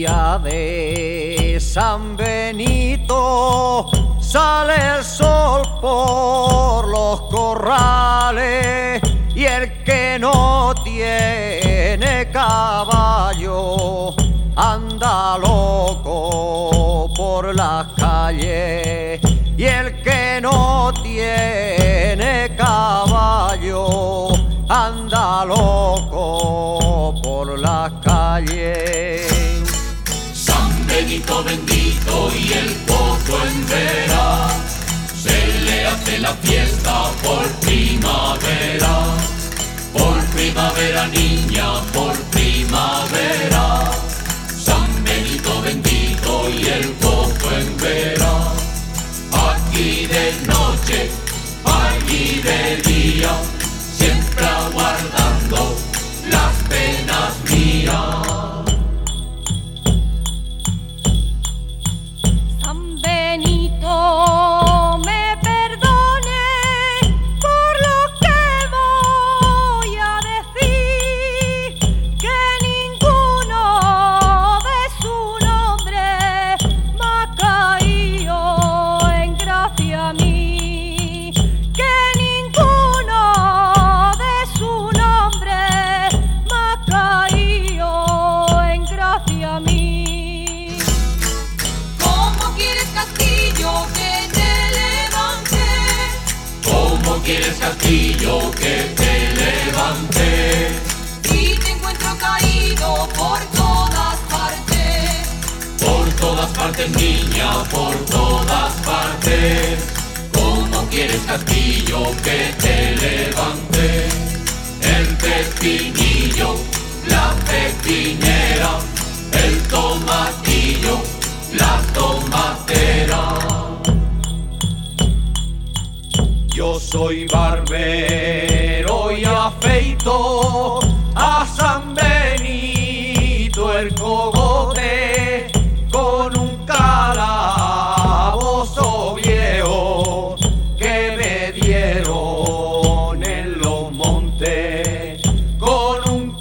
día de San Benito sale el sol por los corrales y el que no tiene caballo anda loco por las calles, y el que no tiene caballo anda loco por las calles. San Benito bendito y el pozo en vera, se le hace la fiesta por primavera niña, por primavera. San Benito bendito y el pozo en vera, aquí de noche, allí de día, siempre aguardando las penas mías. San Benito me perdone por lo que voy a decir, que ninguno de su nombre me ha caído en gracia a mí, que ninguno de su nombre me ha caído en gracia a mí. ¿Cómo quieres, Castillo, que te levante? ¿Cómo quieres, Castillo, que te levante? Si te encuentro caído por todas partes, niña, por todas partes. ¿Cómo quieres, Castillo, que te levante? El pepinillo, la pepinera, el tomatillo, la tomatera. Yo soy barbero y afeito a San Benito el cogote con un calabozo viejo que me dieron en los montes, con un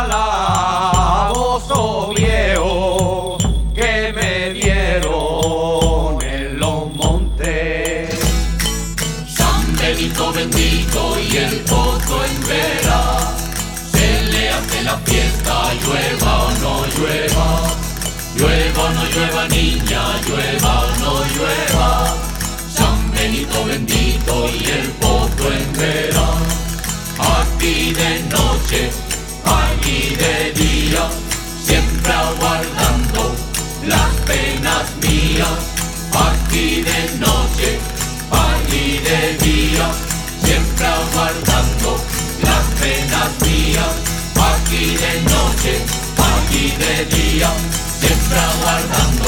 calabozo viejo que me dieron en los montes. San Benito bendito y el pozo en vera, se le hace la fiesta, llueva o no llueva. Llueva o no llueva, niña, llueva o no llueva. San Benito bendito y el pozo en vera, aquí de noche, allí de día, siempre aguardando las penas mías. Aquí de noche, allí de día, siempre aguardando las penas mías. Aquí de noche, allí de día, siempre aguardando